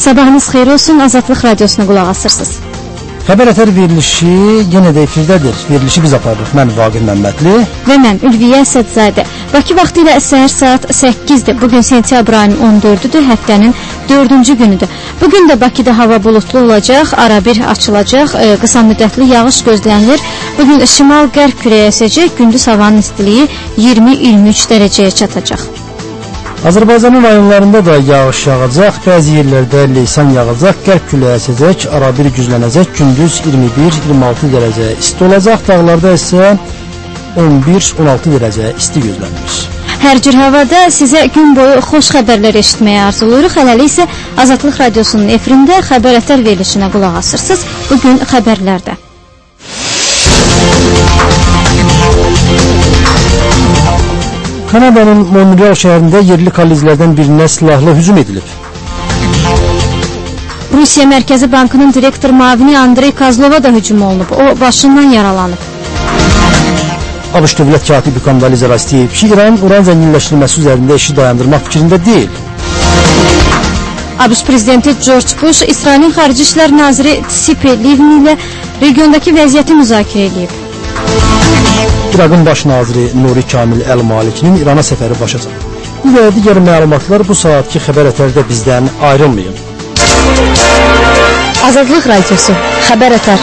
Sabahınız xeyir olsun, Azadlıq Radiosuna qulaq asırsınız. Xəbər ətər verilişi yenə də efirdədir. Verilişi biz aparırıq. Mən Vaqif Məmmədli və mən Ülviyə Əsədzadə. Bakı vaxtı ilə səhər saat 8-dir. Bugün sentyabr ayının 14-dür, həftənin 4-cü günüdür. Bugün də Bakıda hava bulutlu olacaq, arabir açılacaq, qısa müddətli yağış gözlənilir. Bugün şimal-qərb küləyi əsəcək, gündüz havanın istiliyi 20-23 dərəcəyə çatacaq. Azərbaycanın rayonlarında da yağış yağacaq, bəzi yerlərdə leysan yağacaq, qərb küləyi əsəcək, arabir güclənəcək, gündüz 21-26 dərəcə isti olacaq, dağlarda isə 11-16 dərəcə isti gözlənilir. Hər cür havada sizə gün boyu xoş xəbərlər eşitməyə arzulayırıq. Hələlik isə Azadlıq Radiosunun efirində xəbər ətər verilişinə qulaq asırsınız. Bugün xəbərlərdə. Kanada'nın Montreal şəhərində yerli kolleclərdən birinə silahlı hücum edilib. Rusiya Mərkəzi Bankının direktor müavini Andrey Kozlova da hücum olunub. O başından yaralanıb. ABŞ dövlət katibi Kondaliza Rice deyib ki, İran uran zənginləşdirilməsi üzərində işi dayandırmaq fikrində deyil. ABŞ prezidenti George Bush, İsrailin Xarici İşlər naziri Tzipi Livni ilə regiondakı vəziyyəti müzakirə edib. İraqın baş naziri Nuri Kamil Əl-Malikinin İrana səfəri başa çatıb. Bu və digər məlumatlar bu saatki xəbər ətərdə bizdən ayrılmayın. Azadlıq Radiosu, xəbər ətər.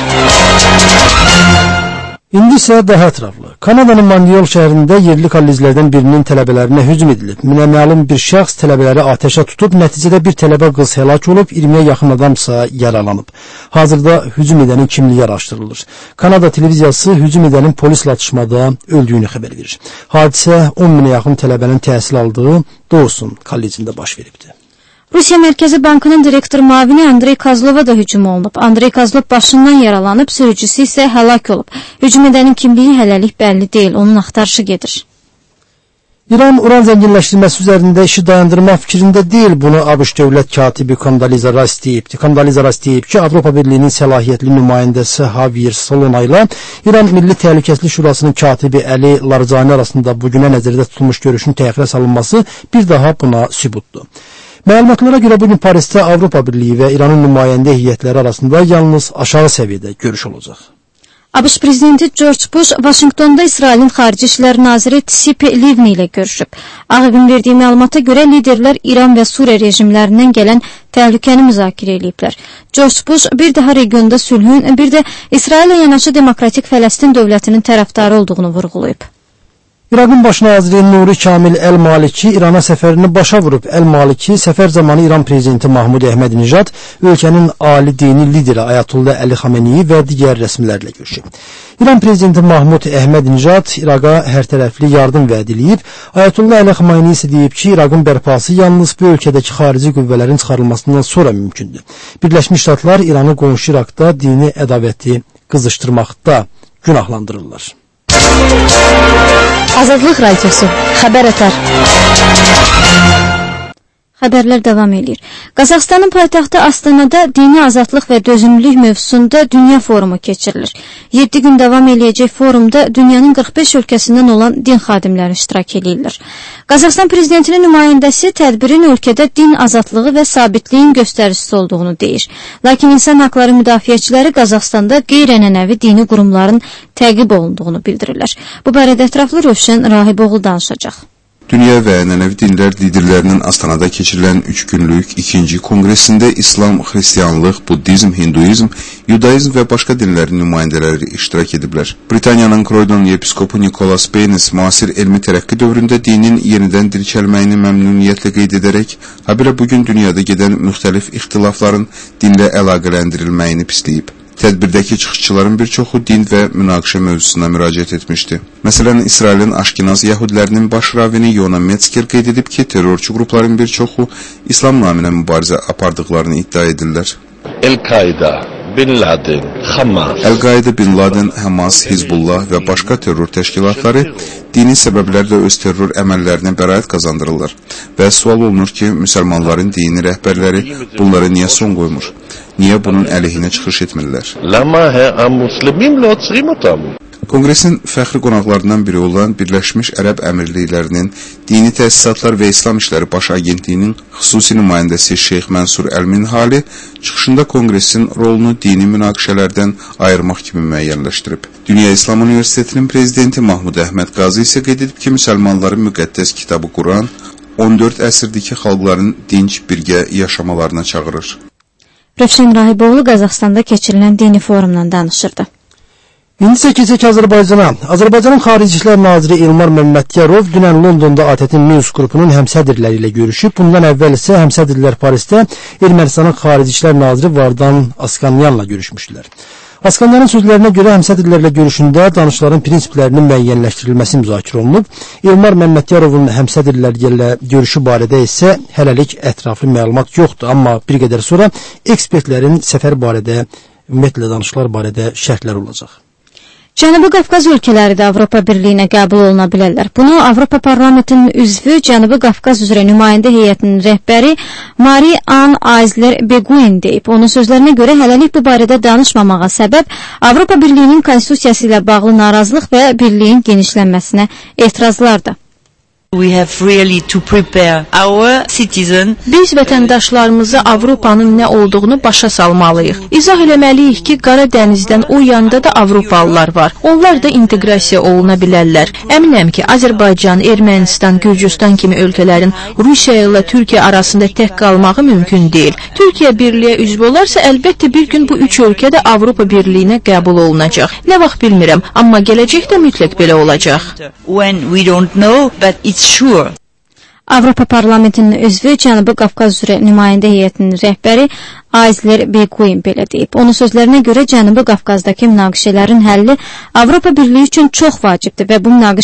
İndi isə daha ətraflı. Kanadanın Montreal şəhərində yerli kolleclərdən birinin tələbələrinə hücum edilib. Məlum bir şəxs tələbələri atəşə tutub, nəticədə bir tələbə qız həlak olub, 20-yə yaxın adamsa yaralanıb. Hazırda hücum edənin kimliyi araşdırılır. Kanada televiziyası hücum edənin polislə atışmada öldüyünü xəbər verir. Hadisə 10 minə yaxın tələbənin təhsil aldığı Dawson kollecində baş veribdi. Rusiya Mərkəzi Bankının direktor müavini Andrey Kozlova da hücum olunub. Andrey Kozlov başından yaralanıb, sürücüsü isə həlak olub. Hücum edənin kimliyi hələlik bəlli deyil, onun axtarışı gedir. İran uran zənginləşdirilməsi üzərində işi dayandırmaq fikrində deyil. Bunu ABŞ dövlət katibi Kondaliza Rice deyib. Kondaliza Rice deyib ki, Avropa Birliyinin səlahiyyətli nümayəndəsi Javier Solana ilə İran Milli Təhlükəsizlik Şurasının katibi Əli Larijani arasında bugünə nəzərdə tutulmuş görüşün təxirə salınması bir daha buna sübutdur. Məlumatlara görə bugün Parisdə Avropa Birliyi və İranın nümayəndə heyətləri arasında yalnız aşağı səviyyədə görüş olacaq. ABŞ prezidenti George Bush Vaşinqtonda İsrailin Xarici İşlər naziri Tzipi Livni ilə görüşüb. Ağ Evin verdiyi məlumata görə liderlər İran və Suriya rejimlərindən gələn təhlükəni müzakirə ediblər. George Bush bir daha regionda sülhün, bir də İsraillə yanaşı Demokratik Fələstin dövlətinin tərəfdarı olduğunu vurğulayıb. İraqın baş naziri Nuri Kamil Əl-Maliki İrana səfərini başa vurub. Əl-Maliki səfər zamanı İran prezidenti Mahmud Əhmədinejad, ölkənin ali dini lideri Ayətullah Əli Xameneyi və digər rəsmilərlə görüşüb. İran prezidenti Mahmud Əhmədinejad İraqa hərtərəfli yardım vəd edib. Ayətullah Əli Xameneyi isə deyib ki, İraqın bərpası yalnız bu ölkədəki xarici qüvvələrin çıxarılmasından sonra mümkündür. Birləşmiş Ştatlar İranı qonşu İraqda dini ədavəti qızışdırmaqda günahlandırırlar. Azadlıq Radiosu, xəbər ətər. Xəbərlər davam edir. Qazaxıstanın paytaxtı Astanada dini azadlıq və dözümlülük mövzusunda dünya forumu keçirilir. 7 gün davam eləyəcək forumda dünyanın 45 ölkəsindən olan din xadimləri iştirak edirlər. Qazaxıstan prezidentinin nümayəndəsi tədbirin ölkədə din azadlığı və sabitliyin göstəricisi olduğunu deyir. Lakin insan haqları müdafiəçiləri Qazaxıstanda qeyri-ənənəvi dini qurumların təqib olunduğunu bildirirlər. Bu barədə ətraflı Rövşən Rahiboğlu danışacaq. Dünya və ənənəvi dinlər liderlərinin Astanada keçirilən 3 günlük 2-ci konqresində İslam, Xristianlıq, Buddizm, Hinduizm, Yudaizm və başqa dinlərin nümayəndələri iştirak ediblər. Britaniyanın Croydon yepiskopu Nicholas Baynes müasir elmi tərəqqi dövründə dinin yenidən dirçəlməyini məmnuniyyətlə qeyd edərək, habelə bugün dünyada gedən müxtəlif ixtilafların dinlə əlaqələndirilməyini pisləyib. Tədbirdəki çıxışçıların bir çoxu din və münaqişə mövzusuna müraciət etmişdi. Məsələn, İsrailin Aşkenaz yəhudilərinin baş ravini Yona Metzger qeyd edib ki, terrorçu qrupların bir çoxu İslam naminə mübarizə apardıqlarını iddia edirlər. El-Qaida, Bin Laden, Hamas. El-Qaida, Bin Laden, Hamas, Hizbullah və başqa terror təşkilatları dini səbəblərlə öz terror əməllərinə bəraət qazandırırlar və sual olunur ki, müsəlmanların dini rəhbərləri bunlara niyə son qoymur? Niyə bunun əleyhinə çıxış etmirlər? Konqresin fəxri qonaqlarından biri olan Birləşmiş Ərəb Əmirliklərinin Dini Təsisatlar və İslam İşləri Baş Agentliyinin xüsusi nümayəndəsi Şeyx Mənsur Əl-Minhali çıxışında Konqresin rolunu dini münaqişələrdən ayırmaq kimi müəyyənləşdirib. Dünya İslam Universitetinin prezidenti Mahmud Əhməd Qazi isə qeyd edib ki, müsəlmanların müqəddəs kitabı Quran 14 əsrdəki xalqların dinc birgə yaşamalarına çağırır. Rövşən Rahiboğlu Qazaxstanda keçirilən dini forumdan danışırdı. İndi isə keçək Azərbaycana. Azərbaycanın Xarici İşlər Naziri Elmar Məmmədiyarov dünən Londonda ATƏT-in Minsk qrupunun həmsədrləri ilə görüşüb. Bundan əvvəl isə həmsədrlər Parisdə Ermənistanın Xarici İşlər Naziri Vardan Askanyanla görüşmüşdülər. Askanyanın sözlərinə görə həmsədrlərlə görüşündə danışıqların prinsiplərinin müəyyənləşdirilməsi müzakirə olunub. Elmar Məmmədiyarovun həmsədrlərlə görüşü barədə isə hələlik ətraflı məlumat yoxdur, amma bir qədər sonra ekspertlərin səfər barədə, ümumiyyətlə danışıqlar barədə şərhlər olacaq. Cənubi Qafqaz ölkələri də Avropa Birliyinə qəbul oluna bilərlər. Bunu Avropa Parlamentinin üzvü Cənubi Qafqaz üzrə nümayəndə heyətinin rəhbəri Marie-Anne Aizler-Beguin deyib. Onun sözlərinə görə hələlik bu barədə danışmamağa səbəb Avropa Birliyinin konstitusiyası ilə bağlı narazılıq və birliyin genişlənməsinə etirazlardır. We have really to prepare our citizen. Biz vətəndaşlarımıza Avropanın nə olduğunu başa salmalıyıq. İzah eləməliyik ki, Qara dənizdən o yanda da Avropalılar var. Onlar da inteqrasiya oluna bilərlər. Əminəm ki, Azərbaycan, Ermənistan, Gürcüstan kimi ölkələrin Rusiya ilə Türkiyə arasında tək qalmağı mümkün deyil. Türkiyə birliyə üzv olarsa, əlbəttə bir gün bu üç ölkə də Avropa Birliyinə qəbul olunacaq. Nə vaxt bilmirəm, amma gələcəkdə mütləq belə olacaq. When we don't know, but it's sure. Avropa Parlamentinin üzvü Cənubi Qafqaz üzrə nümayəndə heyətinin rəhbəri Aizler-Beguin belə deyib. Onun sözlərinə görə Cənubi Qafqazdakı münaqişələrin həlli Avropa Birliyi üçün çox vacibdir və bu münaqişə